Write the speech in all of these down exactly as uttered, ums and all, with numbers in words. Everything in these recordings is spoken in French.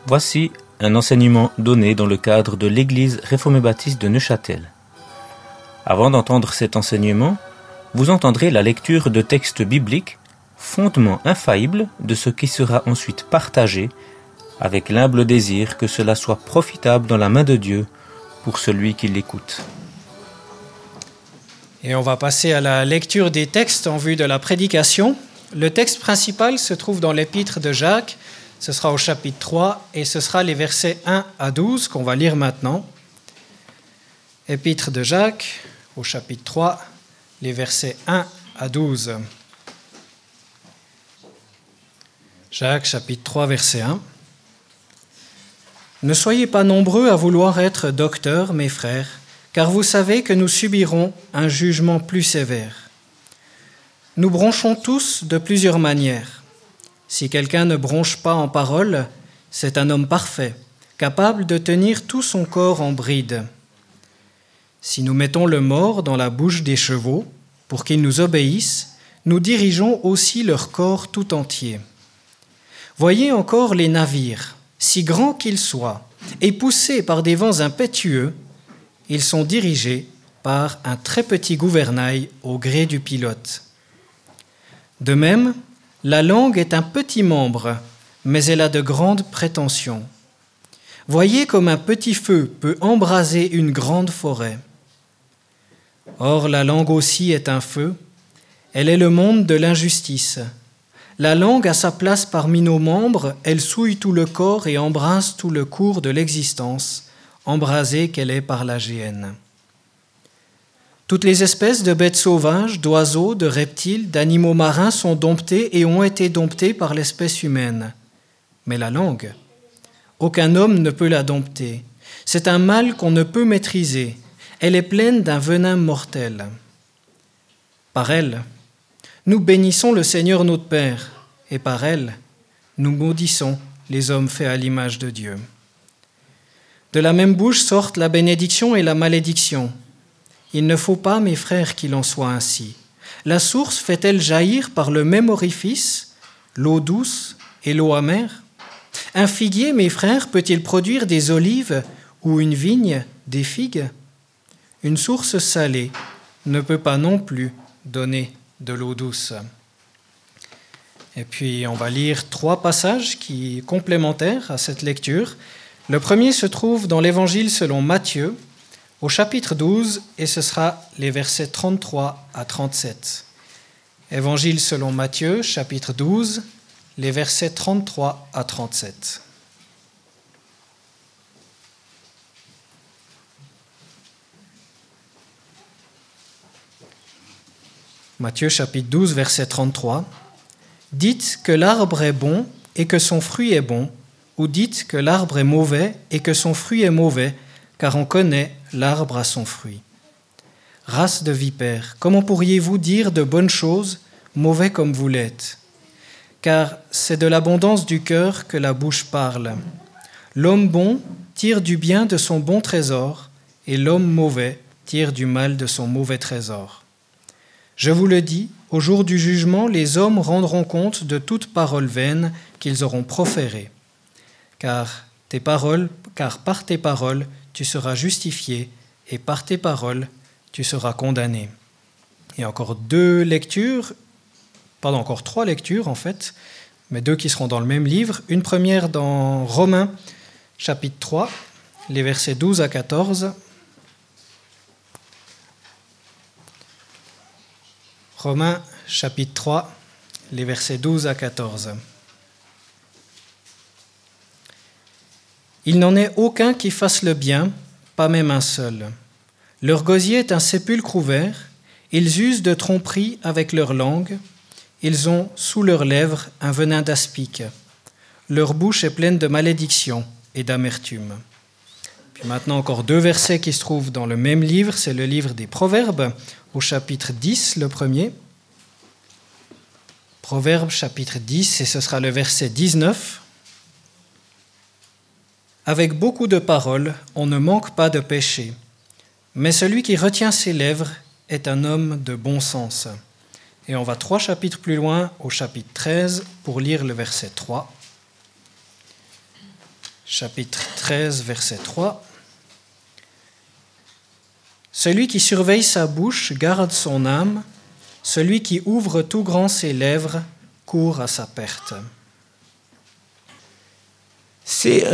Voici un enseignement donné dans le cadre de l'Église réformée baptiste de Neuchâtel. Avant d'entendre cet enseignement, vous entendrez la lecture de textes bibliques, fondement infaillible de ce qui sera ensuite partagé, avec l'humble désir que cela soit profitable dans la main de Dieu pour celui qui l'écoute. Et on va passer à la lecture des textes en vue de la prédication. Le texte principal se trouve dans l'épître de Jacques. Ce sera au chapitre trois et ce sera les versets un à douze qu'on va lire maintenant. Épître de Jacques au chapitre trois, les versets un à douze. Jacques chapitre trois, verset un. Ne soyez pas nombreux à vouloir être docteurs, mes frères, car vous savez que nous subirons un jugement plus sévère. Nous bronchons tous de plusieurs manières. Si quelqu'un ne bronche pas en parole, c'est un homme parfait, capable de tenir tout son corps en bride. Si nous mettons le mors dans la bouche des chevaux, pour qu'ils nous obéissent, nous dirigeons aussi leur corps tout entier. Voyez encore les navires, si grands qu'ils soient, et poussés par des vents impétueux, ils sont dirigés par un très petit gouvernail au gré du pilote. De même, la langue est un petit membre, mais elle a de grandes prétentions. Voyez comme un petit feu peut embraser une grande forêt. Or, la langue aussi est un feu, elle est le monde de l'injustice. La langue a sa place parmi nos membres, elle souille tout le corps et embrase tout le cours de l'existence, embrasée qu'elle est par la géhenne. Toutes les espèces de bêtes sauvages, d'oiseaux, de reptiles, d'animaux marins sont domptées et ont été domptées par l'espèce humaine. Mais la langue, aucun homme ne peut la dompter. C'est un mal qu'on ne peut maîtriser. Elle est pleine d'un venin mortel. Par elle, nous bénissons le Seigneur notre Père, et par elle, nous maudissons les hommes faits à l'image de Dieu. De la même bouche sortent la bénédiction et la malédiction. Il ne faut pas, mes frères, qu'il en soit ainsi. La source fait-elle jaillir par le même orifice l'eau douce et l'eau amère? Un figuier, mes frères, peut-il produire des olives ou une vigne des figues? Une source salée ne peut pas non plus donner de l'eau douce. Et puis, on va lire trois passages qui sont complémentaires à cette lecture. Le premier se trouve dans l'Évangile selon Matthieu, au chapitre douze, et ce sera les versets trente-trois à trente-sept. Évangile selon Matthieu, chapitre douze, les versets trente-trois à trente-sept. Matthieu, chapitre douze, verset trente-trois. « Dites que l'arbre est bon et que son fruit est bon, ou dites que l'arbre est mauvais et que son fruit est mauvais, car on connaît l'arbre à son fruit. Race de vipères, comment pourriez-vous dire de bonnes choses, mauvais comme vous l'êtes? Car c'est de l'abondance du cœur que la bouche parle. L'homme bon tire du bien de son bon trésor, et l'homme mauvais tire du mal de son mauvais trésor. Je vous le dis, au jour du jugement, les hommes rendront compte de toute parole vaine qu'ils auront proférée. Car tes paroles, car par tes paroles, tu seras justifié, et par tes paroles, tu seras condamné. » Et encore deux lectures, pardon, encore trois lectures en fait, mais deux qui seront dans le même livre. Une première dans Romains, chapitre trois, les versets douze à quatorze. Romains, chapitre trois, les versets douze à quatorze. « Il n'en est aucun qui fasse le bien, pas même un seul. Leur gosier est un sépulcre ouvert, ils usent de tromperie avec leur langue, ils ont sous leurs lèvres un venin d'aspic. Leur bouche est pleine de malédiction et d'amertume. » Puis maintenant encore deux versets qui se trouvent dans le même livre, c'est le livre des Proverbes, au chapitre dix, le premier. Proverbes, chapitre dix, et ce sera le verset dix-neuf. « Avec beaucoup de paroles, on ne manque pas de péché, mais celui qui retient ses lèvres est un homme de bon sens. » Et on va trois chapitres plus loin, au chapitre treize, pour lire le verset trois. « chapitre treize, verset trois. Celui qui surveille sa bouche garde son âme, celui qui ouvre tout grand ses lèvres court à sa perte. C'est...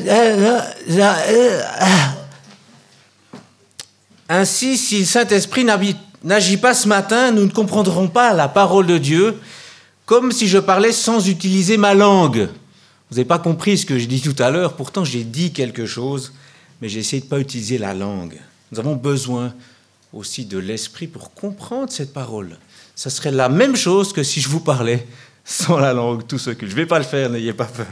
Ainsi, si le Saint-Esprit n'agit pas ce matin, nous ne comprendrons pas la parole de Dieu, comme si je parlais sans utiliser ma langue. Vous n'avez pas compris ce que j'ai dit tout à l'heure, pourtant j'ai dit quelque chose, mais j'ai essayé de ne pas utiliser la langue. Nous avons besoin aussi de l'Esprit pour comprendre cette parole. Ça serait la même chose que si je vous parlais sans la langue, tout ce que je ne vais pas le faire, n'ayez pas peur.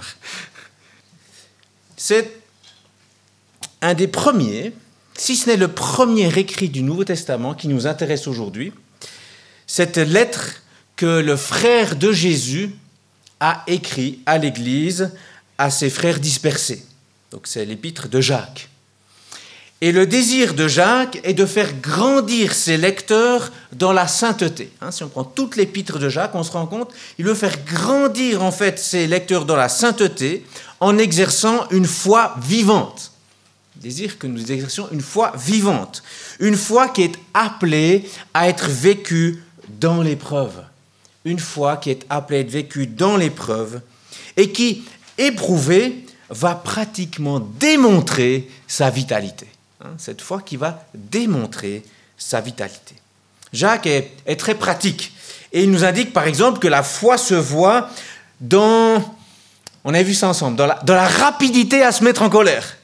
C'est un des premiers, si ce n'est le premier écrit du Nouveau Testament qui nous intéresse aujourd'hui, cette lettre que le frère de Jésus a écrit à l'Église, à ses frères dispersés. Donc c'est l'épître de Jacques. Et le désir de Jacques est de faire grandir ses lecteurs dans la sainteté. Hein, si on prend toute l'épître de Jacques, on se rend compte, il veut faire grandir en fait ses lecteurs dans la sainteté en exerçant une foi vivante. Le désir que nous exercions une foi vivante, une foi qui est appelée à être vécue dans l'épreuve. Une foi qui est appelée à être vécue dans l'épreuve et qui, éprouvée, va pratiquement démontrer sa vitalité. Cette foi qui va démontrer sa vitalité. Jacques est, est très pratique et il nous indique par exemple que la foi se voit dans, on a vu ça ensemble, dans la, dans la rapidité à se mettre en colère.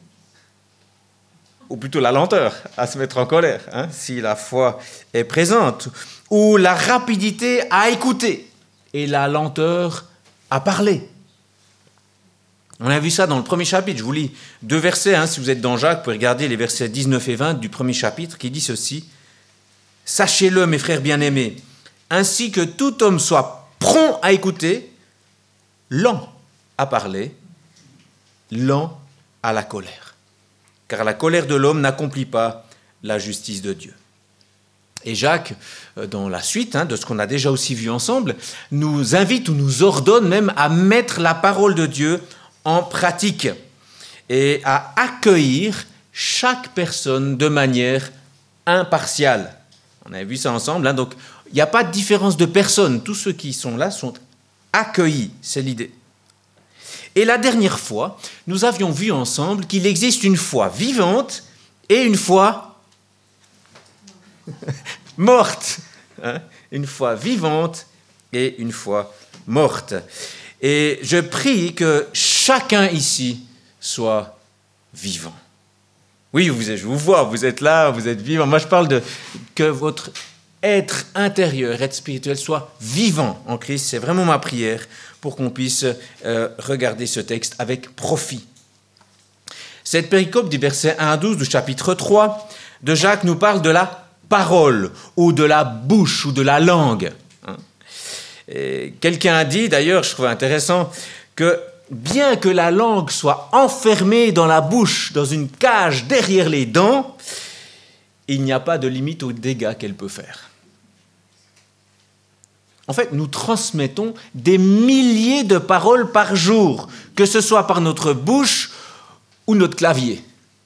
Ou plutôt la lenteur à se mettre en colère, hein, si la foi est présente, ou la rapidité à écouter et la lenteur à parler. On a vu ça dans le premier chapitre. Je vous lis deux versets, hein, si vous êtes dans Jacques, vous pouvez regarder les versets dix-neuf et vingt du premier chapitre qui dit ceci. « Sachez-le, mes frères bien-aimés, ainsi que tout homme soit prompt à écouter, lent à parler, lent à la colère. Car la colère de l'homme n'accomplit pas la justice de Dieu. » Et Jacques, dans la suite hein, de ce qu'on a déjà aussi vu ensemble, nous invite ou nous ordonne même à mettre la parole de Dieu en pratique et à accueillir chaque personne de manière impartiale. On a vu ça ensemble, hein, donc il n'y a pas de différence de personne. Tous ceux qui sont là sont accueillis, c'est l'idée. Et la dernière fois, nous avions vu ensemble qu'il existe une foi vivante et une foi morte. Hein, une foi vivante et une foi morte. Et je prie que chacun ici soit vivant. Oui, vous, je vous vois, vous êtes là, vous êtes vivant. Moi, je parle de que votre être intérieur, être spirituel, soit vivant en Christ. C'est vraiment ma prière pour qu'on puisse euh, regarder ce texte avec profit. Cette péricope du verset un à douze du chapitre trois de Jacques nous parle de la parole ou de la bouche ou de la langue. Et quelqu'un a dit, d'ailleurs, je trouve intéressant, que bien que la langue soit enfermée dans la bouche, dans une cage derrière les dents, il n'y a pas de limite aux dégâts qu'elle peut faire. En fait, nous transmettons des milliers de paroles par jour, que ce soit par notre bouche ou notre clavier.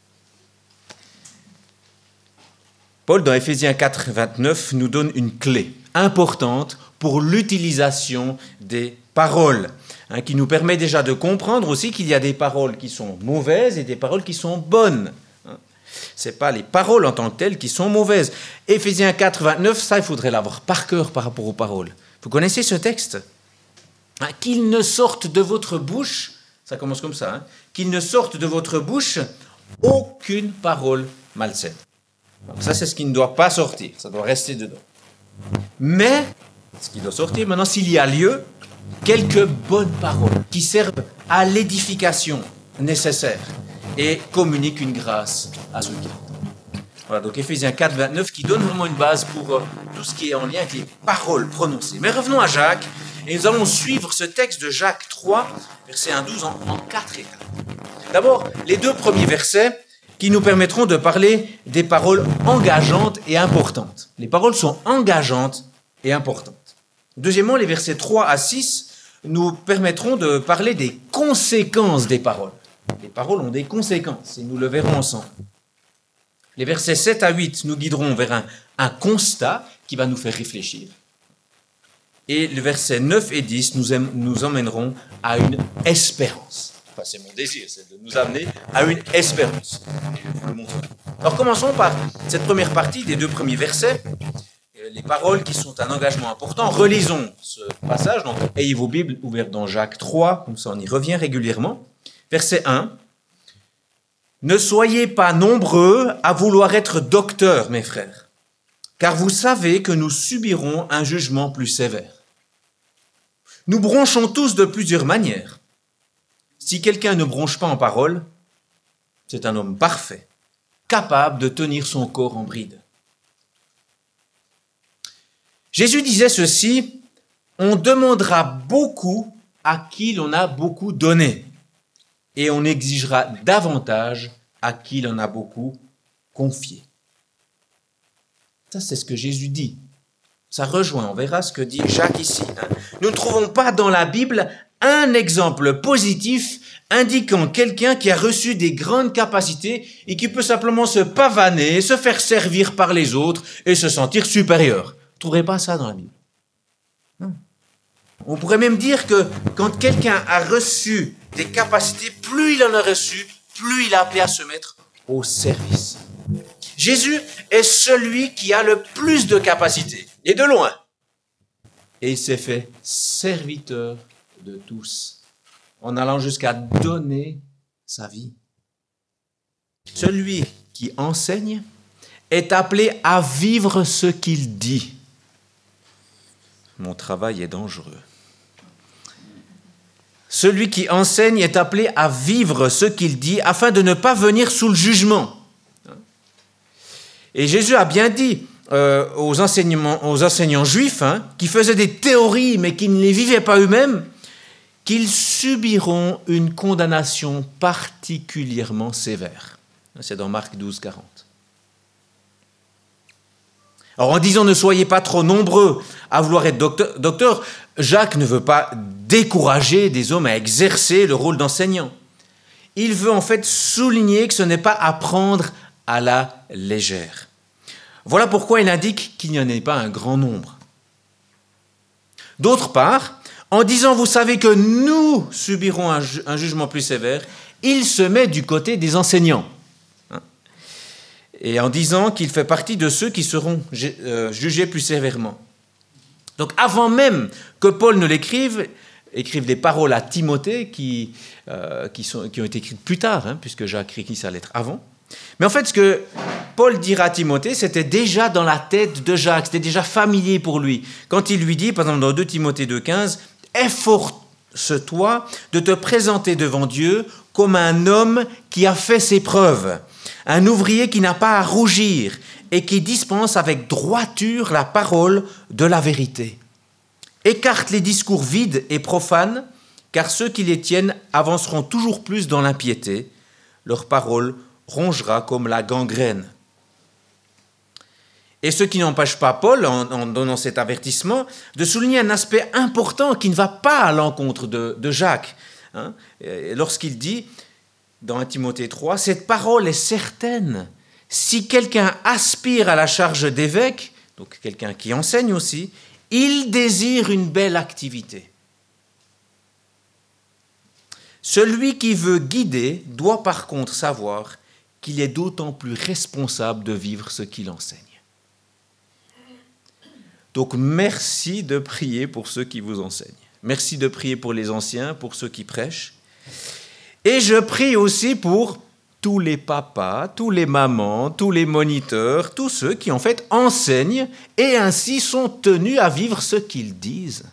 Paul, dans Éphésiens quatre, vingt-neuf, nous donne une clé importante pour l'utilisation des paroles, hein, qui nous permet déjà de comprendre aussi qu'il y a des paroles qui sont mauvaises et des paroles qui sont bonnes. Hein. Ce n'est pas les paroles en tant que telles qui sont mauvaises. Éphésiens quatre, vingt-neuf, ça, il faudrait l'avoir par cœur par rapport aux paroles. Vous connaissez ce texte ? Hein, qu'il ne sorte de votre bouche, ça commence comme ça, hein, qu'il ne sorte de votre bouche aucune parole malsaine. Donc ça, c'est ce qui ne doit pas sortir, ça doit rester dedans. Mais, ce qui doit sortir maintenant, s'il y a lieu, quelques bonnes paroles qui servent à l'édification nécessaire et communiquent une grâce à ceux qui entendent. Voilà, donc Éphésiens quatre, vingt-neuf qui donne vraiment une base pour euh, tout ce qui est en lien avec les paroles prononcées. Mais revenons à Jacques et nous allons suivre ce texte de Jacques trois, verset un à douze, en, en quatre étapes. D'abord, les deux premiers versets qui nous permettront de parler des paroles engageantes et importantes. Les paroles sont engageantes et importantes. Deuxièmement, les versets trois à six nous permettront de parler des conséquences des paroles. les paroles ont des conséquences, et nous le verrons ensemble. Les versets sept à huit nous guideront vers un, un constat qui va nous faire réfléchir. Et les versets neuf et dix nous, aim, nous emmèneront à une espérance. Enfin, c'est mon désir, c'est de nous amener à une espérance. Je vais vous le montrer. Alors commençons par cette première partie des deux premiers versets. Les paroles qui sont un engagement important. Relisons ce passage. Donc, ayez vos Bibles ouvertes dans Jacques trois, comme ça on y revient régulièrement. Verset un. Ne soyez pas nombreux à vouloir être docteurs, mes frères, car vous savez que nous subirons un jugement plus sévère. Nous bronchons tous de plusieurs manières. Si quelqu'un ne bronche pas en parole, c'est un homme parfait, capable de tenir son corps en bride. Jésus disait ceci, on demandera beaucoup à qui l'on a beaucoup donné, et on exigera davantage à qui l'on a beaucoup confié. Ça, c'est ce que Jésus dit. Ça rejoint, on verra ce que dit Jacques ici. Nous ne trouvons pas dans la Bible un exemple positif indiquant quelqu'un qui a reçu des grandes capacités et qui peut simplement se pavaner, se faire servir par les autres et se sentir supérieur. Vous ne trouverez pas ça dans la Bible. Non. On pourrait même dire que quand quelqu'un a reçu des capacités, plus il en a reçu, plus il a appelé à se mettre au service. Jésus est celui qui a le plus de capacités, et de loin. Et il s'est fait serviteur de tous, en allant jusqu'à donner sa vie. Celui qui enseigne est appelé à vivre ce qu'il dit. Mon travail est dangereux. Celui qui enseigne est appelé à vivre ce qu'il dit afin de ne pas venir sous le jugement. Et Jésus a bien dit euh, aux, enseignements, aux enseignants juifs hein, qui faisaient des théories mais qui ne les vivaient pas eux-mêmes, qu'ils subiront une condamnation particulièrement sévère. C'est dans Marc douze, quarante. Alors en disant ne soyez pas trop nombreux à vouloir être docteur, docteur, Jacques ne veut pas décourager des hommes à exercer le rôle d'enseignant. Il veut en fait souligner que ce n'est pas à prendre à la légère. Voilà pourquoi il indique qu'il n'y en ait pas un grand nombre. D'autre part, en disant vous savez que nous subirons un, ju- un jugement plus sévère, il se met du côté des enseignants. Et en disant qu'il fait partie de ceux qui seront jugés plus sévèrement. Donc avant même que Paul ne l'écrive, écrive des paroles à Timothée qui, euh, qui, sont, qui ont été écrites plus tard, hein, puisque Jacques écrit sa lettre avant. Mais en fait, ce que Paul dira à Timothée, c'était déjà dans la tête de Jacques, c'était déjà familier pour lui. Quand il lui dit, par exemple dans deux Timothée deux, quinze, « Efforce-toi de te présenter devant Dieu comme un homme qui a fait ses preuves, un ouvrier qui n'a pas à rougir et qui dispense avec droiture la parole de la vérité. Écarte les discours vides et profanes, car ceux qui les tiennent avanceront toujours plus dans l'impiété. Leur parole rongera comme la gangrène. » Et ce qui n'empêche pas Paul, en, en donnant cet avertissement, de souligner un aspect important qui ne va pas à l'encontre de, de Jacques. Hein, lorsqu'il dit, dans un Timothée trois, « Cette parole est certaine. Si quelqu'un aspire à la charge d'évêque, donc quelqu'un qui enseigne aussi, il désire une belle activité. Celui qui veut guider doit par contre savoir qu'il est d'autant plus responsable de vivre ce qu'il enseigne. » Donc merci de prier pour ceux qui vous enseignent. Merci de prier pour les anciens, pour ceux qui prêchent. Et je prie aussi pour tous les papas, tous les mamans, tous les moniteurs, tous ceux qui en fait enseignent et ainsi sont tenus à vivre ce qu'ils disent.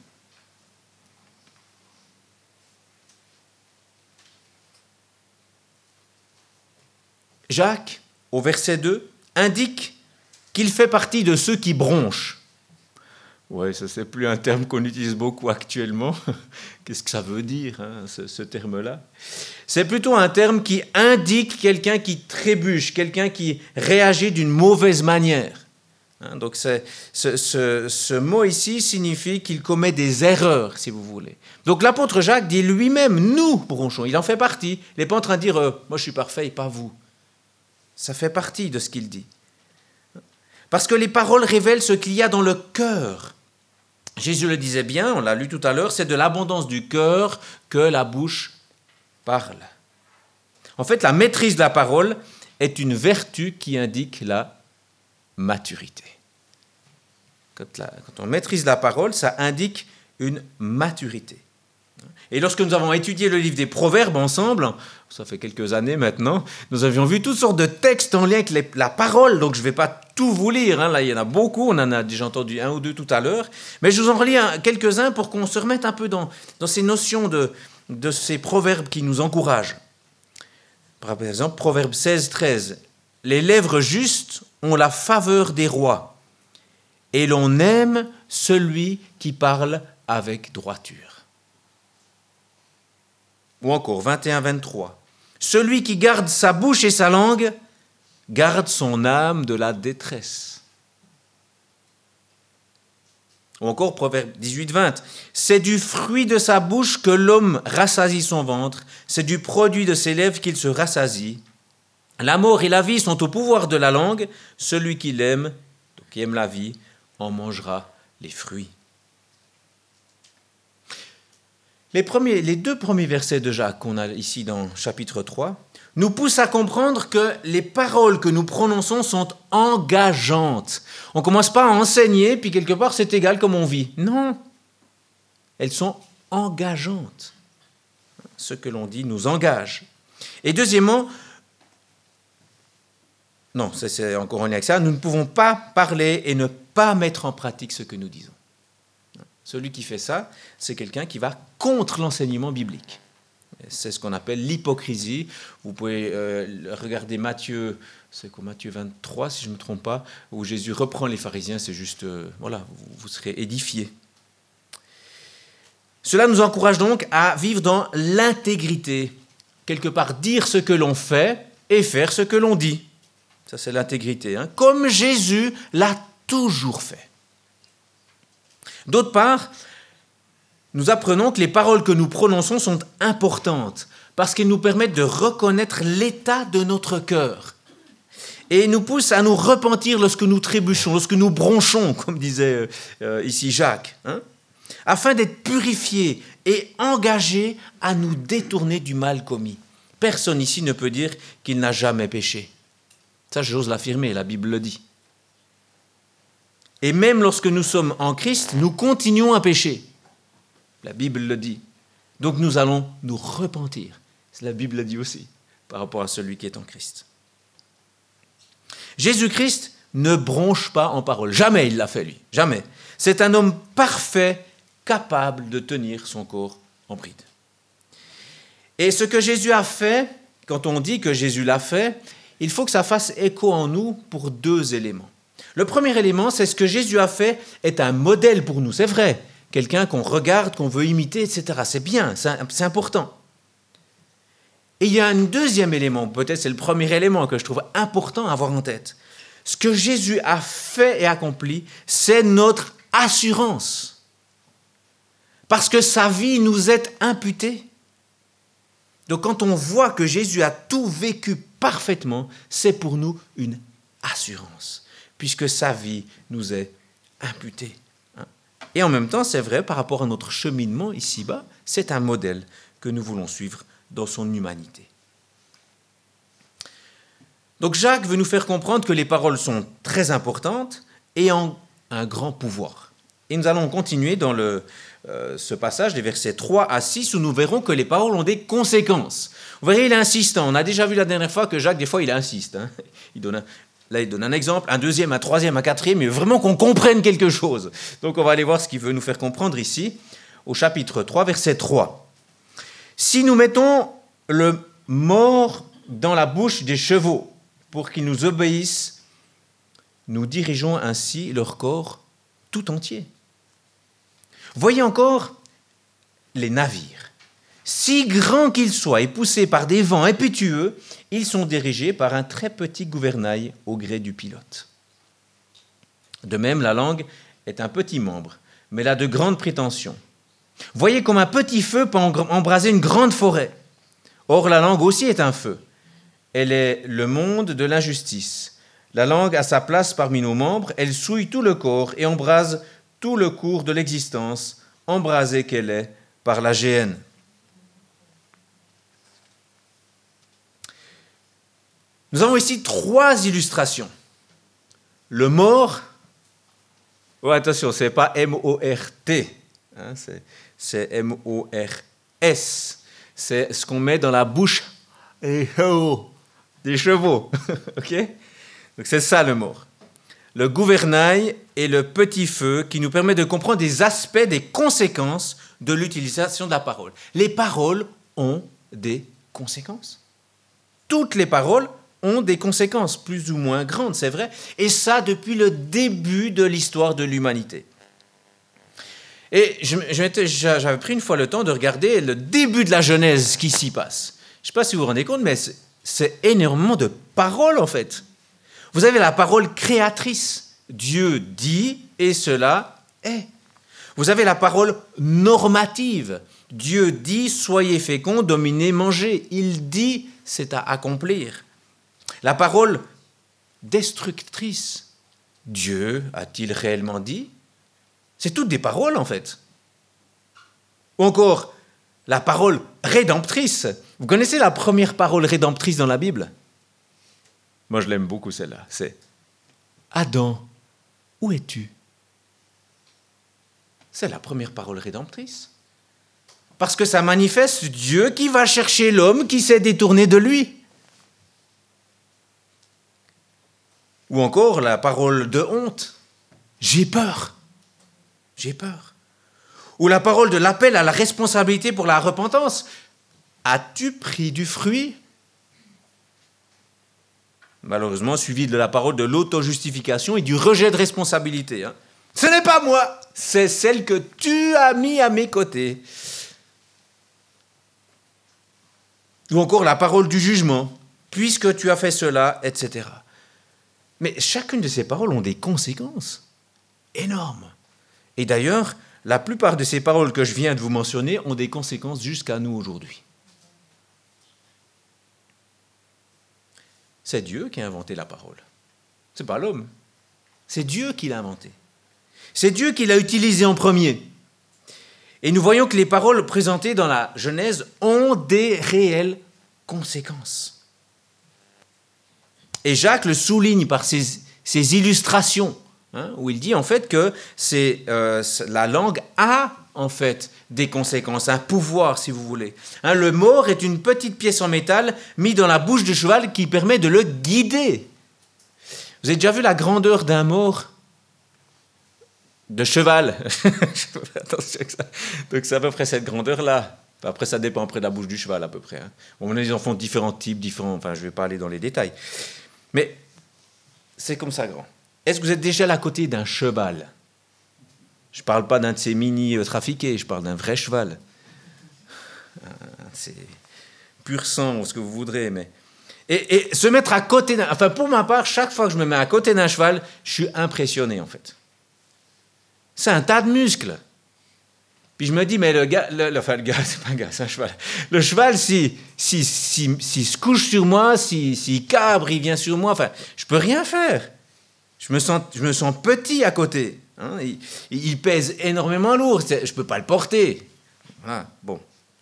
Jacques, au verset deux, indique qu'il fait partie de ceux qui bronchent. Oui, ça c'est plus un terme qu'on utilise beaucoup actuellement. Qu'est-ce que ça veut dire, hein, ce, ce terme-là ? C'est plutôt un terme qui indique quelqu'un qui trébuche, quelqu'un qui réagit d'une mauvaise manière. Hein, donc c'est, ce, ce, ce mot ici signifie qu'il commet des erreurs, si vous voulez. Donc l'apôtre Jacques dit lui-même, nous bronchons, il en fait partie. Il n'est pas en train de dire, euh, moi je suis parfait et pas vous. Ça fait partie de ce qu'il dit. Parce que les paroles révèlent ce qu'il y a dans le cœur. Jésus le disait bien, on l'a lu tout à l'heure, c'est de l'abondance du cœur que la bouche parle. En fait, la maîtrise de la parole est une vertu qui indique la maturité. Quand, la, quand on maîtrise la parole, ça indique une maturité. Et lorsque nous avons étudié le livre des Proverbes ensemble, ça fait quelques années maintenant, nous avions vu toutes sortes de textes en lien avec les, la parole, donc je ne vais pas tout vous lire, hein. Là il y en a beaucoup, on en a déjà entendu un ou deux tout à l'heure, mais je vous en relis un, quelques-uns pour qu'on se remette un peu dans, dans ces notions de, de ces proverbes qui nous encouragent. Par exemple, Proverbe seize, treize, « Les lèvres justes ont la faveur des rois, et l'on aime celui qui parle avec droiture. » Ou encore vingt et un, vingt-trois. « Celui qui garde sa bouche et sa langue garde son âme de la détresse. » Ou encore Proverbe dix-huit, vingt. « C'est du fruit de sa bouche que l'homme rassasie son ventre, c'est du produit de ses lèvres qu'il se rassasie. La mort et la vie sont au pouvoir de la langue, celui qui l'aime, donc qui aime la vie, en mangera les fruits. » Les, premiers, les deux premiers versets de Jacques qu'on a ici dans chapitre trois nous poussent à comprendre que les paroles que nous prononçons sont engageantes. On ne commence pas à enseigner, puis quelque part c'est égal comme on vit. Non, elles sont engageantes. Ce que l'on dit nous engage. Et deuxièmement, non, c'est, c'est encore en lien avec ça, nous ne pouvons pas parler et ne pas mettre en pratique ce que nous disons. Celui qui fait ça, c'est quelqu'un qui va contre l'enseignement biblique. C'est ce qu'on appelle l'hypocrisie. Vous pouvez euh, regarder Matthieu, c'est quoi, Matthieu vingt-trois, si je ne me trompe pas, où Jésus reprend les pharisiens, c'est juste, euh, voilà, vous, vous serez édifiés. Cela nous encourage donc à vivre dans l'intégrité. Quelque part, dire ce que l'on fait et faire ce que l'on dit. Ça, c'est l'intégrité, hein, comme Jésus l'a toujours fait. D'autre part, nous apprenons que les paroles que nous prononçons sont importantes parce qu'elles nous permettent de reconnaître l'état de notre cœur et nous poussent à nous repentir lorsque nous trébuchons, lorsque nous bronchons, comme disait euh, ici Jacques, hein, afin d'être purifiés et engagés à nous détourner du mal commis. Personne ici ne peut dire qu'il n'a jamais péché. Ça, j'ose l'affirmer, la Bible le dit. Et même lorsque nous sommes en Christ, nous continuons à pécher. La Bible le dit. Donc nous allons nous repentir. La Bible le dit aussi, par rapport à celui qui est en Christ. Jésus-Christ ne bronche pas en parole. Jamais il l'a fait, lui. Jamais. C'est un homme parfait, capable de tenir son corps en bride. Et ce que Jésus a fait, quand on dit que Jésus l'a fait, il faut que ça fasse écho en nous pour deux éléments. Le premier élément, c'est ce que Jésus a fait est un modèle pour nous, c'est vrai. Quelqu'un qu'on regarde, qu'on veut imiter, et cetera. C'est bien, c'est important. Et il y a un deuxième élément, peut-être c'est le premier élément que je trouve important à avoir en tête. Ce que Jésus a fait et accompli, c'est notre assurance. Parce que sa vie nous est imputée. Donc quand on voit que Jésus a tout vécu parfaitement, c'est pour nous une assurance, puisque sa vie nous est imputée. Et en même temps, c'est vrai, par rapport à notre cheminement ici-bas, c'est un modèle que nous voulons suivre dans son humanité. Donc Jacques veut nous faire comprendre que les paroles sont très importantes et ont un grand pouvoir. Et nous allons continuer dans le, euh, ce passage, des versets trois à six, où nous verrons que les paroles ont des conséquences. Vous verrez, il insiste. On a déjà vu la dernière fois que Jacques, des fois, il insiste. Hein. Il donne un, là, il donne un exemple, un deuxième, un troisième, un quatrième, mais vraiment qu'on comprenne quelque chose. Donc on va aller voir ce qu'il veut nous faire comprendre ici, au chapitre trois, verset trois. « Si nous mettons le mort dans la bouche des chevaux, pour qu'ils nous obéissent, nous dirigeons ainsi leur corps tout entier. Voyez encore les navires. Si grands qu'ils soient et poussés par des vents impétueux, ils sont dirigés par un très petit gouvernail au gré du pilote. » De même, la langue est un petit membre, mais elle a de grandes prétentions. Voyez comme un petit feu peut embraser une grande forêt. Or, la langue aussi est un feu. Elle est le monde de l'injustice. La langue a sa place parmi nos membres, elle souille tout le corps et embrase tout le cours de l'existence, embrasée qu'elle est par la géhenne. Nous avons ici trois illustrations. Le mort, oh, attention, ce n'est pas M O R T, hein, c'est, c'est M O R S. C'est ce qu'on met dans la bouche des chevaux. Okay? Donc c'est ça le mort. Le gouvernail et le petit feu qui nous permet de comprendre des aspects, des conséquences de l'utilisation de la parole. Les paroles ont des conséquences. Toutes les paroles ont des conséquences, plus ou moins grandes, c'est vrai, et ça depuis le début de l'histoire de l'humanité. Et je, je j'avais pris une fois le temps de regarder le début de la Genèse, ce qui s'y passe. Je ne sais pas si vous vous rendez compte, mais c'est, c'est énormément de paroles, en fait. Vous avez la parole créatrice. Dieu dit, et cela est. Vous avez la parole normative. Dieu dit, soyez féconds, dominez, mangez. Il dit, c'est à accomplir. La parole destructrice. Dieu a-t-il réellement dit? C'est toutes des paroles, en fait. Ou encore, la parole rédemptrice. Vous connaissez la première parole rédemptrice dans la Bible? Moi, je l'aime beaucoup, celle-là. C'est « Adam, où es-tu » C'est la première parole rédemptrice. Parce que ça manifeste Dieu qui va chercher l'homme qui s'est détourné de lui. Ou encore la parole de honte. « J'ai peur. J'ai peur. » Ou la parole de l'appel à la responsabilité pour la repentance. « As-tu pris du fruit ?» Malheureusement, suivi de la parole de l'auto-justification et du rejet de responsabilité. Hein. Ce n'est pas moi, c'est celle que tu as mis à mes côtés. Ou encore la parole du jugement, puisque tu as fait cela, et cetera. Mais chacune de ces paroles ont des conséquences énormes. Et d'ailleurs, la plupart de ces paroles que je viens de vous mentionner ont des conséquences jusqu'à nous aujourd'hui. C'est Dieu qui a inventé la parole. Ce n'est pas l'homme. C'est Dieu qui l'a inventé. C'est Dieu qui l'a utilisé en premier. Et nous voyons que les paroles présentées dans la Genèse ont des réelles conséquences. Et Jacques le souligne par ses, ses illustrations, hein, où il dit en fait que c'est, euh, la langue a en fait des conséquences, un pouvoir si vous voulez. Hein, le mort est une petite pièce en métal mise dans la bouche du cheval qui permet de le guider. Vous avez déjà vu la grandeur d'un mort de cheval? Attention que ça. Donc c'est à peu près cette grandeur-là. Après ça dépend près de la bouche du cheval à peu près. Hein. Bon, ils en font différents types, différents. Enfin je ne vais pas aller dans les détails. Mais c'est comme ça grand. Est-ce que vous êtes déjà à côté d'un cheval? Je ne parle pas d'un de ces mini-trafiqués, je parle d'un vrai cheval. C'est pur sang, ou ce que vous voudrez. Mais... Et, et se mettre à côté d'un... Enfin, pour ma part, chaque fois que je me mets à côté d'un cheval, je suis impressionné, en fait. C'est un tas de muscles. Puis je me dis, mais le gars... Le, le, enfin, le gars, c'est pas un gars, c'est un cheval. Le cheval, s'il si, si, si, si se couche sur moi, s'il si cabre, il vient sur moi, enfin, je ne peux rien faire. Je me sens, je me sens petit à côté. Hein, il, il pèse énormément lourd, je ne peux pas le porter. Voilà, bon.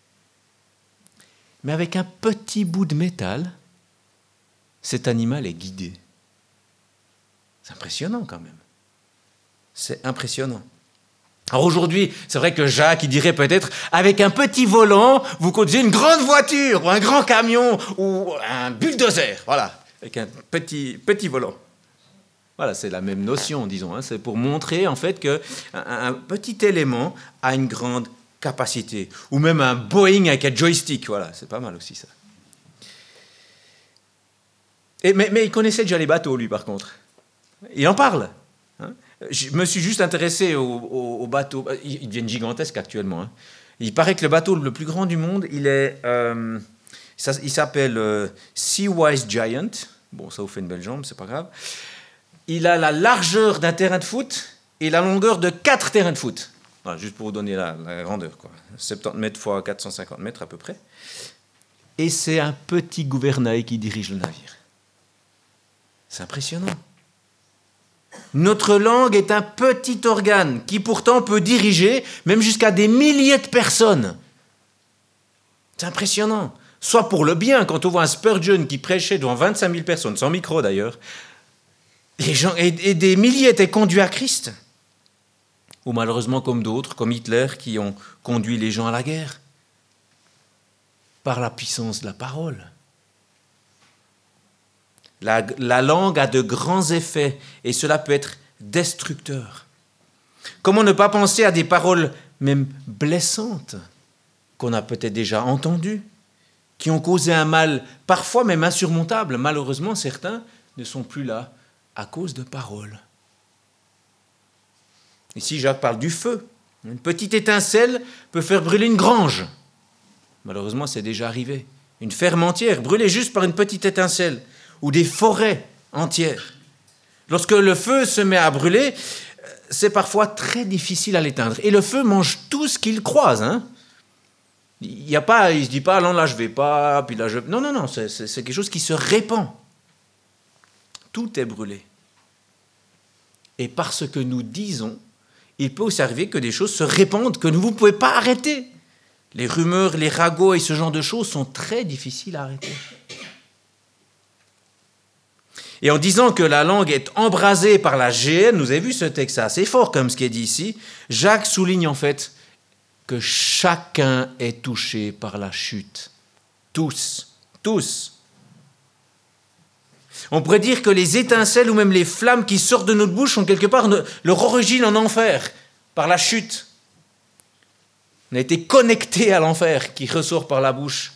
Mais avec un petit bout de métal, cet animal est guidé. C'est impressionnant quand même. C'est impressionnant. Alors aujourd'hui, c'est vrai que Jacques, il dirait peut-être, avec un petit volant, vous conduisez une grande voiture, ou un grand camion, ou un bulldozer, voilà, avec un petit, petit volant. Voilà, c'est la même notion, disons. Hein. C'est pour montrer, en fait, qu'un un petit élément a une grande capacité. Ou même un Boeing avec un joystick. Voilà, c'est pas mal aussi, ça. Et, mais, mais il connaissait déjà les bateaux, lui, par contre. Il en parle. Hein. Je me suis juste intéressé aux, aux, aux bateaux. Ils deviennent gigantesques actuellement. Hein. Il paraît que le bateau le plus grand du monde, il est... Euh, il s'appelle euh, Seawise Giant. Bon, ça vous fait une belle jambe, c'est pas grave. il a la largeur d'un terrain de foot et la longueur de quatre terrains de foot. Voilà, juste pour vous donner la, la grandeur, quoi. soixante-dix mètres fois quatre cent cinquante mètres à peu près. Et c'est un petit gouvernail qui dirige le navire. C'est impressionnant. Notre langue est un petit organe qui pourtant peut diriger même jusqu'à des milliers de personnes. C'est impressionnant. Soit pour le bien, quand on voit un Spurgeon qui prêchait devant vingt-cinq mille personnes, sans micro d'ailleurs, les gens, et, et des milliers étaient conduits à Christ. Ou malheureusement comme d'autres, comme Hitler, qui ont conduit les gens à la guerre. Par la puissance de la parole. La, la langue a de grands effets et cela peut être destructeur. Comment ne pas penser à des paroles même blessantes qu'on a peut-être déjà entendues, qui ont causé un mal parfois même insurmontable. Malheureusement, certains ne sont plus là à cause de paroles. Ici, Jacques parle du feu. Une petite étincelle peut faire brûler une grange. Malheureusement, c'est déjà arrivé. Une ferme entière brûlée juste par une petite étincelle. Ou des forêts entières. Lorsque le feu se met à brûler, c'est parfois très difficile à l'éteindre. Et le feu mange tout ce qu'il croise. Hein. Il y a pas, il ne se dit pas, non, là je ne vais pas, puis là je... Non, non, non, c'est, c'est, c'est quelque chose qui se répand. Tout est brûlé. Et parce que nous disons, il peut aussi arriver que des choses se répandent, que vous ne pouvez pas arrêter. Les rumeurs, les ragots et ce genre de choses sont très difficiles à arrêter. Et en disant que la langue est embrasée par la géhenne, vous avez vu ce texte assez fort comme ce qui est dit ici, Jacques souligne en fait que chacun est touché par la chute. Tous, tous. On pourrait dire que les étincelles ou même les flammes qui sortent de notre bouche ont quelque part leur origine en enfer, par la chute. On a été connecté à l'enfer qui ressort par la bouche.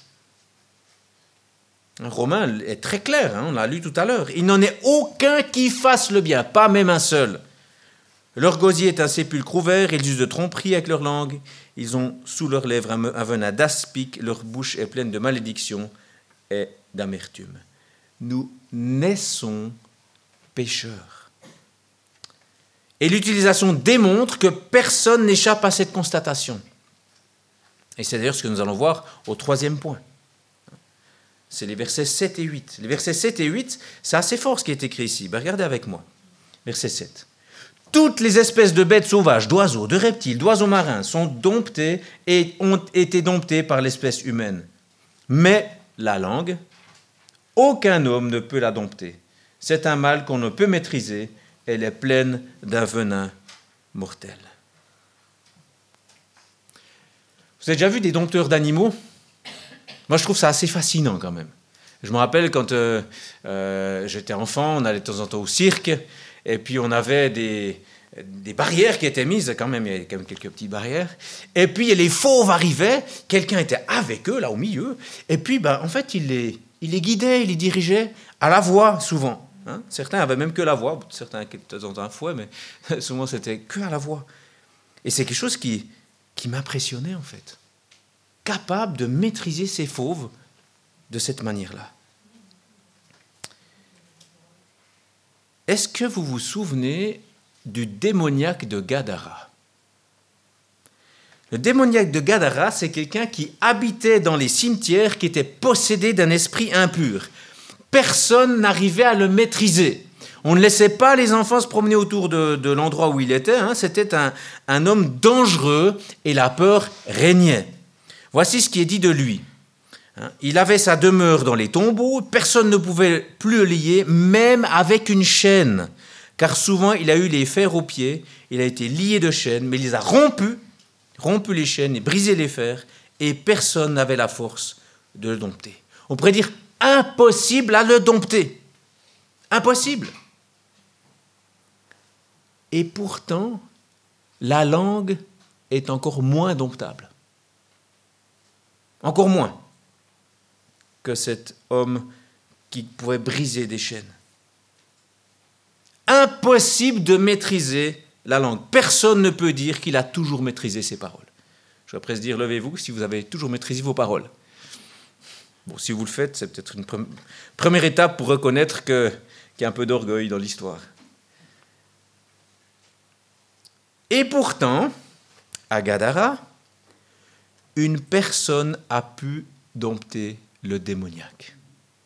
Romain est très clair, hein, on l'a lu tout à l'heure. Il n'en est aucun qui fasse le bien, pas même un seul. Leur gosier est un sépulcre ouvert, ils usent de tromperie avec leur langue, ils ont sous leurs lèvres un venin d'aspic, leur bouche est pleine de malédiction et d'amertume. Nous naissons pécheurs. Et l'utilisation démontre que personne n'échappe à cette constatation. Et c'est d'ailleurs ce que nous allons voir au troisième point. C'est les versets sept et huit. Les versets sept et huit, c'est assez fort ce qui est écrit ici. Ben, regardez avec moi. Verset sept. Toutes les espèces de bêtes sauvages, d'oiseaux, de reptiles, d'oiseaux marins sont domptées et ont été domptées par l'espèce humaine. Mais la langue, aucun homme ne peut la dompter. C'est un mal qu'on ne peut maîtriser. Elle est pleine d'un venin mortel. Vous avez déjà vu des dompteurs d'animaux ? Moi, je trouve ça assez fascinant quand même. Je me rappelle quand euh, euh, j'étais enfant, on allait de temps en temps au cirque, et puis on avait des, des barrières qui étaient mises, quand même, il y avait quand même quelques petites barrières, et puis les fauves arrivaient, quelqu'un était avec eux, là au milieu, et puis ben, en fait, il les, il les guidait, il les dirigeait à la voix, souvent. Hein. Certains avaient même que la voix, certains de temps en temps un fouet, mais souvent c'était que à la voix. Et c'est quelque chose qui, qui m'impressionnait en fait. Capable de maîtriser ces fauves de cette manière-là. Est-ce que vous vous souvenez du démoniaque de Gadara ? Le démoniaque de Gadara, c'est quelqu'un qui habitait dans les cimetières, qui était possédé d'un esprit impur. Personne n'arrivait à le maîtriser. On ne laissait pas les enfants se promener autour de, de l'endroit où il était. Hein. C'était un, un homme dangereux et la peur régnait. Voici ce qui est dit de lui. Il avait sa demeure dans les tombeaux, personne ne pouvait plus le lier, même avec une chaîne, car souvent il a eu les fers aux pieds, il a été lié de chaînes, mais il les a rompus, rompu les chaînes et brisé les fers, et personne n'avait la force de le dompter. On pourrait dire impossible à le dompter. Impossible. Et pourtant, la langue est encore moins domptable. Encore moins que cet homme qui pouvait briser des chaînes. Impossible de maîtriser la langue. Personne ne peut dire qu'il a toujours maîtrisé ses paroles. Je vais presque dire, levez-vous si vous avez toujours maîtrisé vos paroles. Bon, si vous le faites, c'est peut-être une pre- première étape pour reconnaître que, qu'il y a un peu d'orgueil dans l'histoire. Et pourtant, à Gadara, une personne a pu dompter le démoniaque.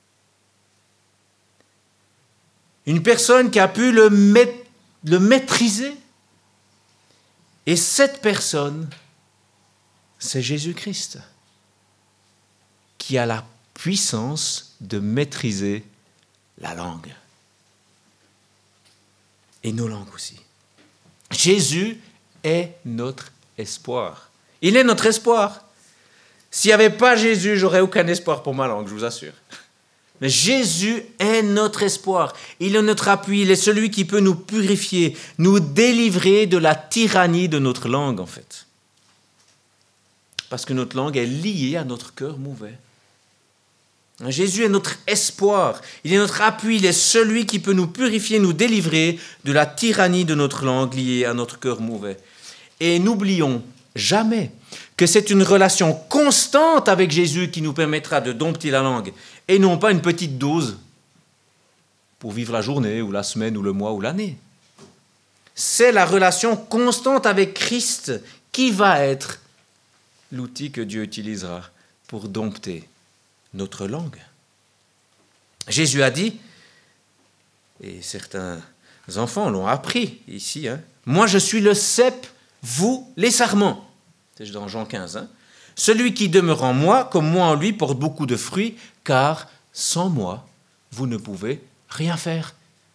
Une personne qui a pu le, ma- le maîtriser. Et cette personne, c'est Jésus-Christ, qui a la puissance de maîtriser la langue. Et nos langues aussi. Jésus est notre espoir. Il est notre espoir. S'il n'y avait pas Jésus, j'aurais aucun espoir pour ma langue, je vous assure. Mais Jésus est notre espoir. Il est notre appui. Il est celui qui peut nous purifier, nous délivrer de la tyrannie de notre langue, en fait. Parce que notre langue est liée à notre cœur mauvais. Jésus est notre espoir. Il est notre appui. Il est celui qui peut nous purifier, nous délivrer de la tyrannie de notre langue liée à notre cœur mauvais. Et n'oublions jamais que c'est une relation constante avec Jésus qui nous permettra de dompter la langue, et non pas une petite dose pour vivre la journée, ou la semaine, ou le mois, ou l'année. C'est la relation constante avec Christ qui va être l'outil que Dieu utilisera pour dompter notre langue. Jésus a dit, et certains enfants l'ont appris ici, hein, « Moi je suis le cep, vous les sarments ». C'est dans Jean quinze. Hein. « Celui qui demeure en moi, comme moi en lui, porte beaucoup de fruits, car sans moi, vous ne pouvez rien faire. »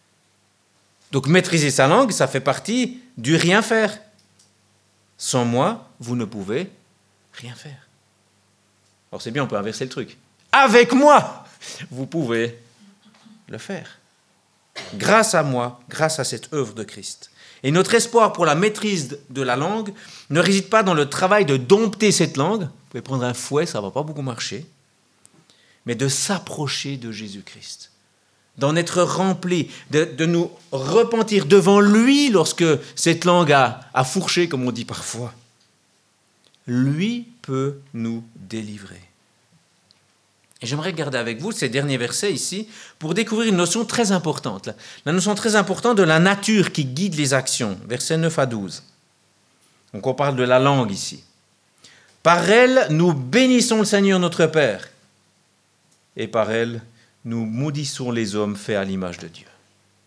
Donc maîtriser sa langue, ça fait partie du rien faire. Sans moi, vous ne pouvez rien faire. Alors c'est bien, on peut inverser le truc. Avec moi, vous pouvez le faire. Grâce à moi, grâce à cette œuvre de Christ. Et notre espoir pour la maîtrise de la langue ne réside pas dans le travail de dompter cette langue. Vous pouvez prendre un fouet, ça ne va pas beaucoup marcher. Mais de s'approcher de Jésus-Christ. D'en être rempli, de, de nous repentir devant lui lorsque cette langue a, a fourché, comme on dit parfois. Lui peut nous délivrer. Et j'aimerais regarder avec vous ces derniers versets ici pour découvrir une notion très importante. La notion très importante de la nature qui guide les actions. Versets neuf à douze. Donc on parle de la langue ici. Par elle, nous bénissons le Seigneur notre Père. Et par elle, nous maudissons les hommes faits à l'image de Dieu.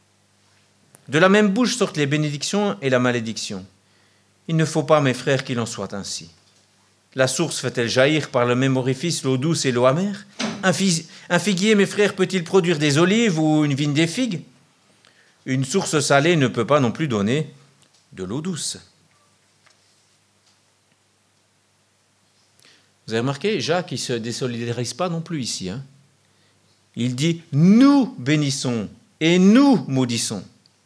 De la même bouche sortent les bénédictions et la malédiction. Il ne faut pas, mes frères, qu'il en soit ainsi. La source fait-elle jaillir par le même orifice l'eau douce et l'eau amère ? Un, fi- un figuier, mes frères, peut-il produire des olives ou une vigne des figues ? Une source salée ne peut pas non plus donner de l'eau douce. Vous avez remarqué, Jacques, il ne se désolidarise pas non plus ici. Hein ? Il dit « nous bénissons et nous maudissons ».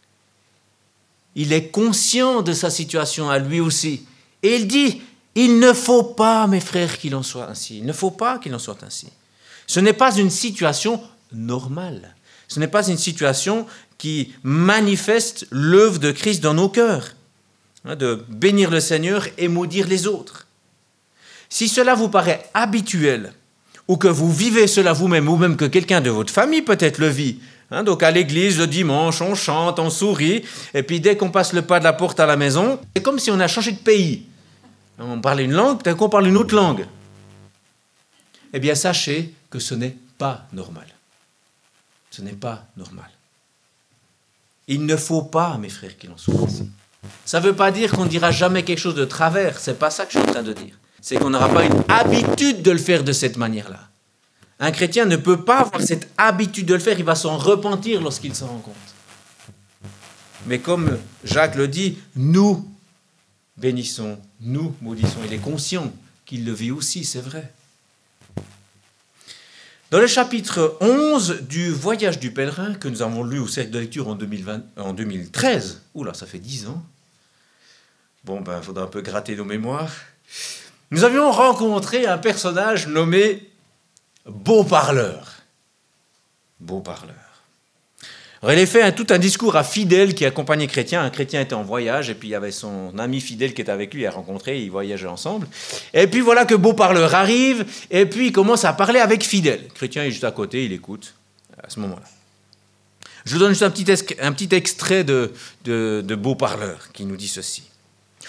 Il est conscient de sa situation à lui aussi. Et il dit « il ne faut pas, mes frères, qu'il en soit ainsi. Il ne faut pas qu'il en soit ainsi. » Ce n'est pas une situation normale. Ce n'est pas une situation qui manifeste l'œuvre de Christ dans nos cœurs, hein, de bénir le Seigneur et maudire les autres. Si cela vous paraît habituel, ou que vous vivez cela vous-même, ou même que quelqu'un de votre famille peut-être le vit, hein, donc à l'église, le dimanche, on chante, on sourit, et puis dès qu'on passe le pas de la porte à la maison, c'est comme si on a changé de pays. On parle une langue, peut-être qu'on parle une autre langue. Eh bien, sachez que ce n'est pas normal. Ce n'est pas normal. Il ne faut pas, mes frères, qu'il en soit ainsi. Ça ne veut pas dire qu'on ne dira jamais quelque chose de travers. Ce n'est pas ça que je suis en train de dire. C'est qu'on n'aura pas une habitude de le faire de cette manière-là. Un chrétien ne peut pas avoir cette habitude de le faire. Il va s'en repentir lorsqu'il s'en rend compte. Mais comme Jacques le dit, nous bénissons, nous maudissons. Il est conscient qu'il le vit aussi, c'est vrai. Dans le chapitre onze du Voyage du pèlerin, que nous avons lu au cercle de lecture en, deux mille vingt, en deux mille treize, oula, ça fait dix ans, bon, ben, il faudra un peu gratter nos mémoires, nous avions rencontré un personnage nommé Beau-Parleur. Beau-Parleur. Alors, il a fait un, tout un discours à Fidèle qui accompagnait Chrétien. Un Chrétien était en voyage et puis il y avait son ami Fidèle qui était avec lui, il a rencontré, ils voyageaient ensemble. Et puis voilà que Beau-Parleur arrive et puis il commence à parler avec Fidèle. Chrétien est juste à côté, il écoute à ce moment-là. Je vous donne juste un petit, un petit extrait de, de, de Beau-Parleur qui nous dit ceci.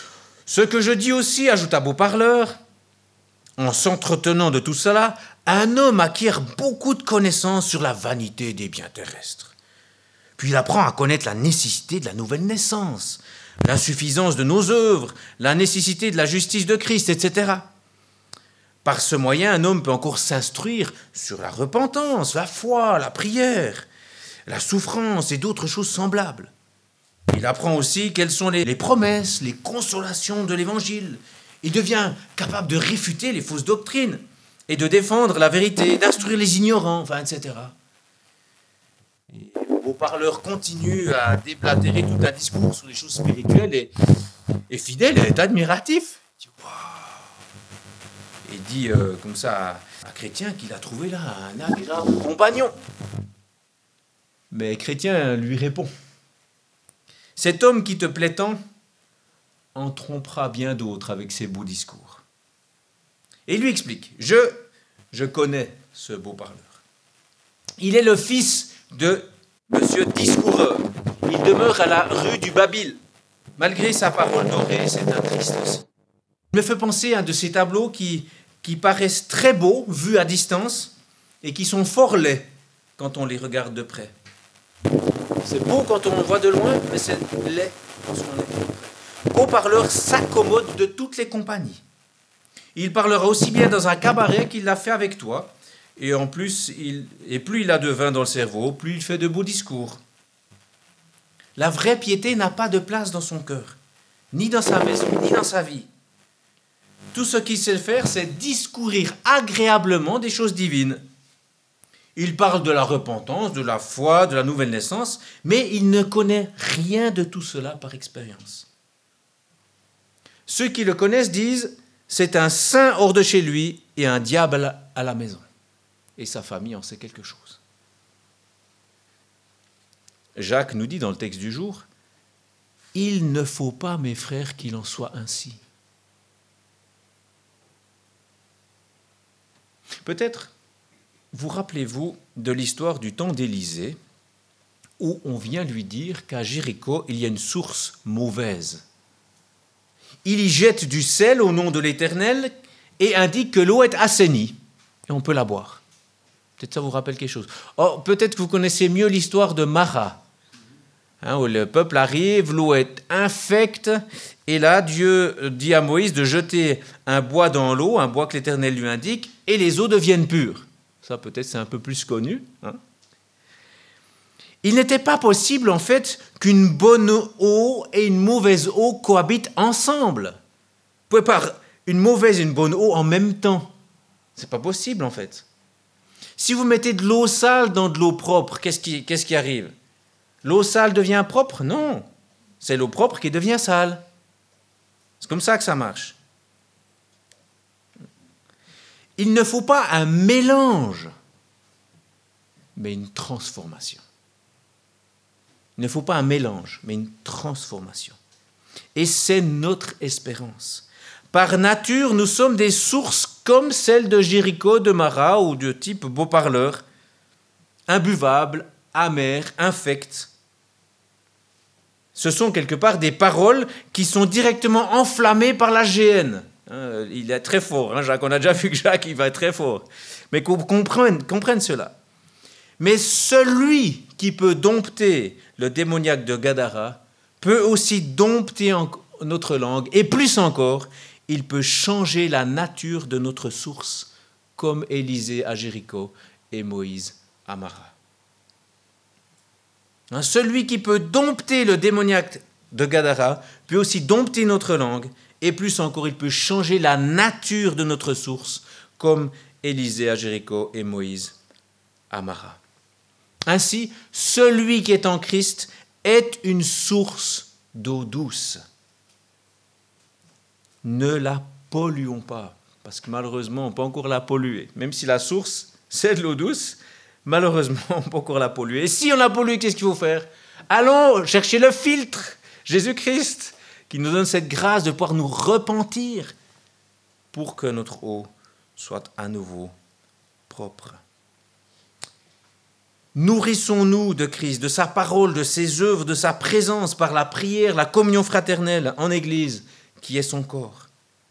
Ce que je dis aussi, ajouta Beauparleur, en s'entretenant de tout cela, un homme acquiert beaucoup de connaissances sur la vanité des biens terrestres. Puis il apprend à connaître la nécessité de la nouvelle naissance, l'insuffisance de nos œuvres, la nécessité de la justice de Christ, et cetera. Par ce moyen, un homme peut encore s'instruire sur la repentance, la foi, la prière, la souffrance et d'autres choses semblables. Il apprend aussi quelles sont les, les promesses, les consolations de l'Évangile. Il devient capable de réfuter les fausses doctrines et de défendre la vérité, d'instruire les ignorants, enfin, et cetera. Et Beauparleur continue à déblatérer tout un discours sur les choses spirituelles et, et Fidèle est admiratif. Il dit, wow. Et dit euh, comme ça à, à Chrétien qu'il a trouvé là un agréable compagnon. Mais Chrétien lui répond, cet homme qui te plaît tant en trompera bien d'autres avec ses beaux discours. Et il lui explique, je, je connais ce Beauparleur. Il est le fils de Monsieur Discoureur. Il demeure à la rue du Babil. Malgré sa parole dorée, c'est un triste aussi. Il me fait penser à un de ces tableaux qui, qui paraissent très beaux, vus à distance, et qui sont fort laids quand on les regarde de près. C'est beau quand on le voit de loin, mais c'est laid quand on est de près. Beauparleur s'accommode de toutes les compagnies. Il parlera aussi bien dans un cabaret qu'il l'a fait avec toi. Et en plus, il, et plus il a de vin dans le cerveau, plus il fait de beaux discours. La vraie piété n'a pas de place dans son cœur, ni dans sa maison, ni dans sa vie. Tout ce qu'il sait faire, c'est discourir agréablement des choses divines. Il parle de la repentance, de la foi, de la nouvelle naissance, mais il ne connaît rien de tout cela par expérience. Ceux qui le connaissent disent « c'est un saint hors de chez lui et un diable à la maison ». Et sa famille en sait quelque chose. Jacques nous dit dans le texte du jour, « Il ne faut pas, mes frères, qu'il en soit ainsi. » Peut-être vous rappelez-vous de l'histoire du temps d'Élisée, où on vient lui dire qu'à Jéricho, il y a une source mauvaise. Il y jette du sel au nom de l'Éternel et indique que l'eau est assainie et on peut la boire. Peut-être ça vous rappelle quelque chose. Oh, peut-être que vous connaissez mieux l'histoire de Mara, hein, où le peuple arrive, l'eau est infecte, et là, Dieu dit à Moïse de jeter un bois dans l'eau, un bois que l'Éternel lui indique, et les eaux deviennent pures. Ça, peut-être, c'est un peu plus connu. Hein. Il n'était pas possible, en fait, qu'une bonne eau et une mauvaise eau cohabitent ensemble. Vous ne pouvez pas une mauvaise et une bonne eau en même temps. Ce n'est pas possible, en fait. Si vous mettez de l'eau sale dans de l'eau propre, qu'est-ce qui, qu'est-ce qui arrive? L'eau sale devient propre? Non. C'est l'eau propre qui devient sale. C'est comme ça que ça marche. Il ne faut pas un mélange, mais une transformation. Il ne faut pas un mélange, mais une transformation. Et c'est notre espérance. Par nature, nous sommes des sources comme celles de Jéricho, de Mara ou de type Beauparleur, imbuvables, amères, infectes. Ce sont quelque part des paroles qui sont directement enflammées par la géhenne. Hein, il est très fort, hein, Jacques. On a déjà vu que Jacques, il va être très fort. Mais qu'on comprenne, comprenne cela. Mais celui qui peut dompter le démoniaque de Gadara peut aussi dompter en notre langue, et plus encore, il peut changer la nature de notre source, comme Élisée à Jéricho et Moïse à Mara. Hein, celui qui peut dompter le démoniaque de Gadara peut aussi dompter notre langue, et plus encore, il peut changer la nature de notre source, comme Élisée à Jéricho et Moïse à Mara. Ainsi, celui qui est en Christ est une source d'eau douce. Ne la polluons pas, parce que malheureusement, on peut encore la polluer. Même si la source, c'est de l'eau douce, malheureusement, on peut encore la polluer. Et si on la pollue, qu'est-ce qu'il faut faire? Allons chercher le filtre, Jésus-Christ, qui nous donne cette grâce de pouvoir nous repentir pour que notre eau soit à nouveau propre. Nourrissons-nous de Christ, de sa parole, de ses œuvres, de sa présence par la prière, la communion fraternelle en Église, qui est son corps.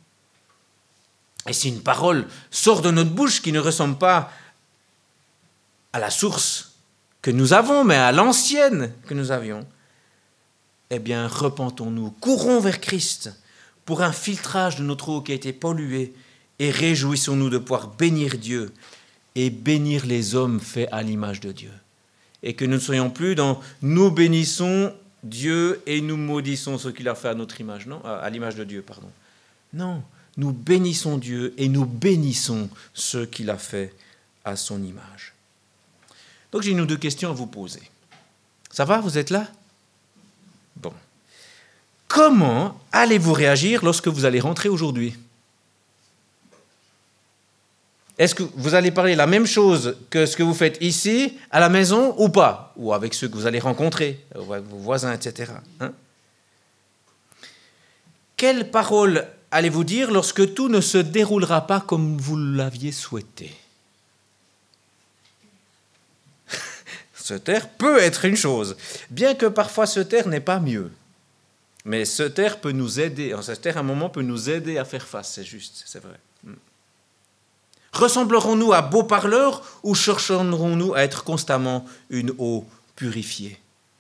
Et si une parole sort de notre bouche qui ne ressemble pas à la source que nous avons, mais à l'ancienne que nous avions, eh bien, repentons-nous, courons vers Christ pour un filtrage de notre eau qui a été polluée et réjouissons-nous de pouvoir bénir Dieu et bénir les hommes faits à l'image de Dieu. Et que nous ne soyons plus dans « nous bénissons Dieu et nous maudissons ce qu'il a fait à notre image », non, à l'image de Dieu, pardon. Non, nous bénissons Dieu et nous bénissons ce qu'il a fait à son image. Donc j'ai une ou deux questions à vous poser. Ça va, vous êtes là? Bon. Comment allez-vous réagir lorsque vous allez rentrer aujourd'hui? Est-ce que vous allez parler la même chose que ce que vous faites ici, à la maison, ou pas? Ou avec ceux que vous allez rencontrer, avec vos voisins, et cetera. Hein? Quelles paroles allez-vous dire lorsque tout ne se déroulera pas comme vous l'aviez souhaité? Se taire peut être une chose, bien que parfois se taire n'est pas mieux. Mais se taire peut nous aider, se taire à un moment peut nous aider à faire face, c'est juste, c'est vrai. Ressemblerons-nous à beaux parleurs ou chercherons-nous à être constamment une eau purifiée?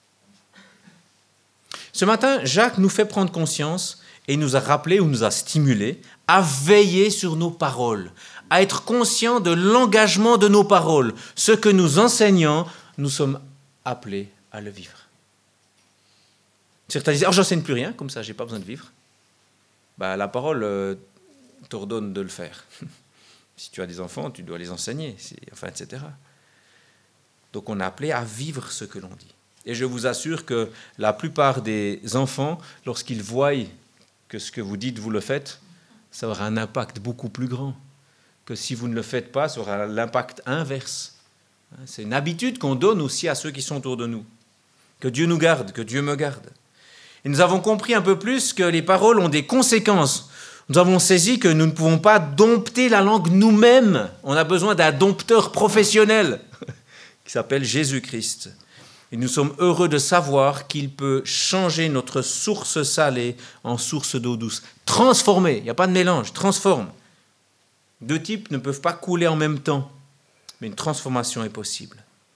Ce matin, Jacques nous fait prendre conscience et nous a rappelé ou nous a stimulé à veiller sur nos paroles, à être conscient de l'engagement de nos paroles. Ce que nous enseignons, nous sommes appelés à le vivre. Certains disent « Oh, j'enseigne plus rien, comme ça, je n'ai pas besoin de vivre. » Ben, la parole euh, t'ordonne de le faire. Si tu as des enfants, tu dois les enseigner, enfin, et cetera. Donc on est appelé à vivre ce que l'on dit. Et je vous assure que la plupart des enfants, lorsqu'ils voient que ce que vous dites, vous le faites, ça aura un impact beaucoup plus grand que si vous ne le faites pas, ça aura l'impact inverse. C'est une habitude qu'on donne aussi à ceux qui sont autour de nous. Que Dieu nous garde, que Dieu me garde. Et nous avons compris un peu plus que les paroles ont des conséquences. Nous avons saisi que nous ne pouvons pas dompter la langue nous-mêmes. On a besoin d'un dompteur professionnel qui s'appelle Jésus-Christ. Et nous sommes heureux de savoir qu'il peut changer notre source salée en source d'eau douce. Transformer, il n'y a pas de mélange, transforme. Deux types ne peuvent pas couler en même temps, mais une transformation est possible.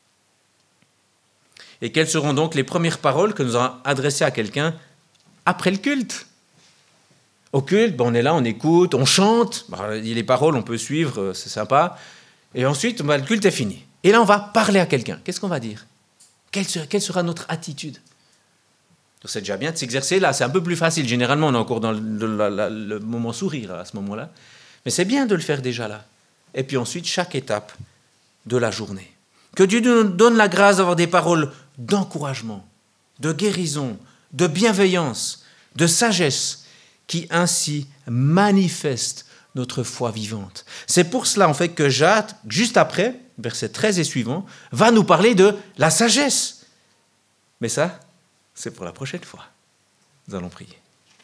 Et quelles seront donc les premières paroles que nous allons adresser à quelqu'un après le culte? Au culte, ben on est là, on écoute, on chante, ben les paroles on peut suivre, c'est sympa. Et ensuite, ben, le culte est fini. Et là, on va parler à quelqu'un. Qu'est-ce qu'on va dire? Quelle sera, quelle sera notre attitude? C'est déjà bien de s'exercer là, c'est un peu plus facile. Généralement, on est encore dans le, le, le, le moment sourire à ce moment-là. Mais c'est bien de le faire déjà là. Et puis ensuite, chaque étape de la journée. Que Dieu nous donne la grâce d'avoir des paroles d'encouragement, de guérison, de bienveillance, de sagesse, qui ainsi manifestent notre foi vivante. C'est pour cela en fait que Jacques, juste après, verset treize et suivant, va nous parler de la sagesse. Mais ça, c'est pour la prochaine fois. Nous allons prier.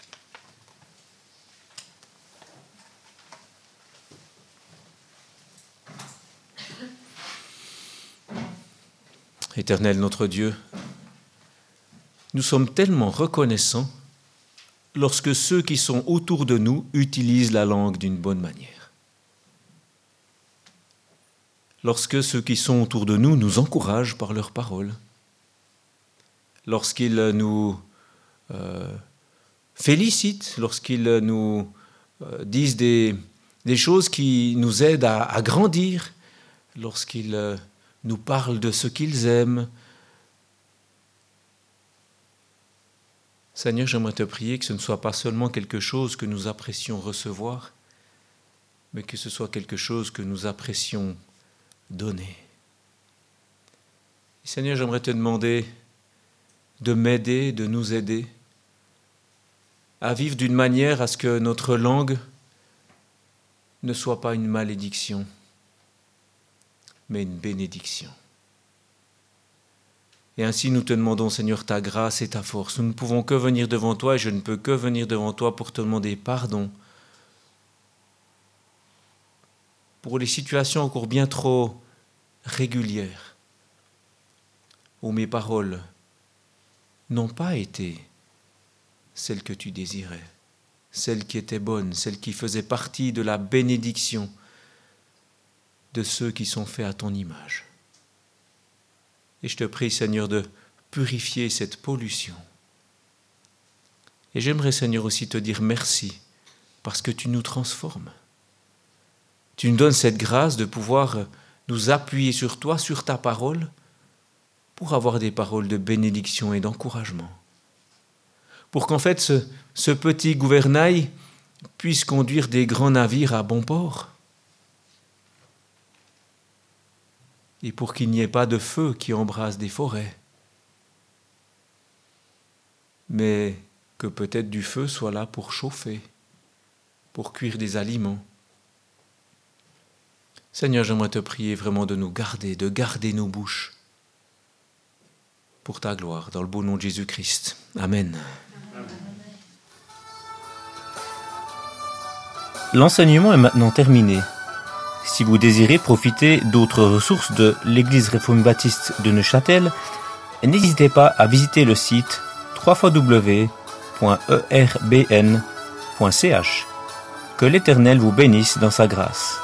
Éternel notre Dieu, nous sommes tellement reconnaissants lorsque ceux qui sont autour de nous utilisent la langue d'une bonne manière. Lorsque ceux qui sont autour de nous nous encouragent par leurs paroles. Lorsqu'ils nous euh, félicitent, lorsqu'ils nous euh, disent des, des choses qui nous aident à, à grandir, lorsqu'ils euh, nous parlent de ce qu'ils aiment. Seigneur, j'aimerais te prier que ce ne soit pas seulement quelque chose que nous apprécions recevoir, mais que ce soit quelque chose que nous apprécions donner. Et Seigneur, j'aimerais te demander de m'aider, de nous aider à vivre d'une manière à ce que notre langue ne soit pas une malédiction, mais une bénédiction. Et ainsi nous te demandons, Seigneur, ta grâce et ta force. Nous ne pouvons que venir devant toi et je ne peux que venir devant toi pour te demander pardon pour les situations encore bien trop régulières où mes paroles n'ont pas été celles que tu désirais. celle qui était bonne, celle qui faisait partie de la bénédiction de ceux qui sont faits à ton image. Et je te prie, Seigneur, de purifier cette pollution. Et j'aimerais, Seigneur, aussi te dire merci, parce que tu nous transformes. Tu nous donnes cette grâce de pouvoir nous appuyer sur toi, sur ta parole, pour avoir des paroles de bénédiction et d'encouragement. Pour qu'en fait, ce, ce petit gouvernail puisse conduire des grands navires à bon port. Et pour qu'il n'y ait pas de feu qui embrase des forêts. Mais que peut-être du feu soit là pour chauffer, pour cuire des aliments. Seigneur, j'aimerais te prier vraiment de nous garder, de garder nos bouches pour ta gloire, dans le beau nom de Jésus-Christ. Amen. L'enseignement est maintenant terminé. Si vous désirez profiter d'autres ressources de l'Église réformée baptiste de Neuchâtel, n'hésitez pas à visiter le site w w w point e r b n point c h. Que l'Éternel vous bénisse dans sa grâce.